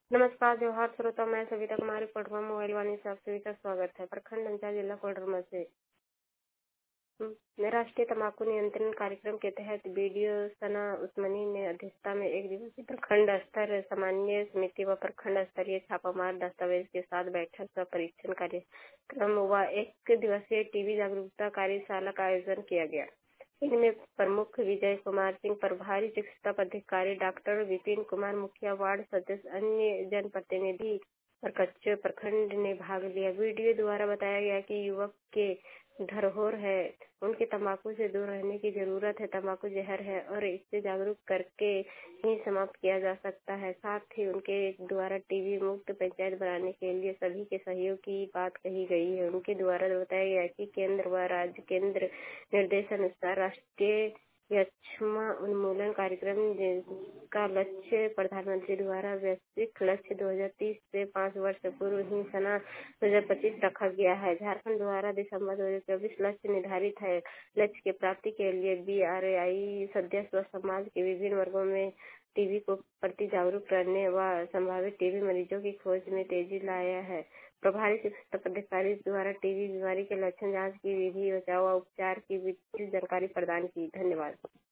नमस्कार जोहार श्रोता, मैं सविता कुमारी पटवा मोबाइल वाणी से आप सभी का स्वागत है। प्रखंड अंचल जिला कोडरमा से राष्ट्रीय तंबाकू नियंत्रण कार्यक्रम के तहत बीडीओ सना उस्मानी ने अध्यक्षता में एक दिवसीय प्रखंड स्तर सामान्य समिति व प्रखंड स्तरीय छापामार दस्तावेज के साथ बैठक का परीक्षण कार्यक्रम व एक दिवसीय टीबी जागरूकता कार्यशाला का आयोजन किया गया। इनमें प्रमुख विजय कुमार सिंह, प्रभारी चिकित्सा पदाधिकारी डॉक्टर विपिन कुमार, मुखिया, वार्ड सदस्य, अन्य जनप्रतिनिधि और कच्चे प्रखंड ने भाग लिया। वीडियो द्वारा बताया गया कि युवक के धरोहर है, उनके तंबाकू से दूर रहने की जरूरत है। तंबाकू जहर है और इससे जागरूक करके ही समाप्त किया जा सकता है। साथ ही उनके द्वारा टीबी मुक्त पंचायत बनाने के लिए सभी के सहयोग की बात कही गई है। उनके द्वारा बताया गया कि केंद्र व राज्य केंद्र निर्देशानुसार राष्ट्रीय यक्ष्मा उन्मूलन कार्यक्रम का लक्ष्य प्रधानमंत्री द्वारा वैश्विक लक्ष्य 2030 से 5 वर्ष पूर्व ही सन 2025 रखा गया है। झारखंड द्वारा दिसंबर 2024 लक्ष्य निर्धारित है। लक्ष्य की प्राप्ति के लिए BRI सदस्य व समाज के विभिन्न वर्गों में टीबी को प्रति जागरूक करने व संभावित टीबी मरीजों की खोज में तेजी लाया है। प्रभारी चिकित्सा पदाधिकारी द्वारा टीबी बीमारी के लक्षण, जांच की विधि, बचाव व उपचार की विस्तृत जानकारी प्रदान की। धन्यवाद।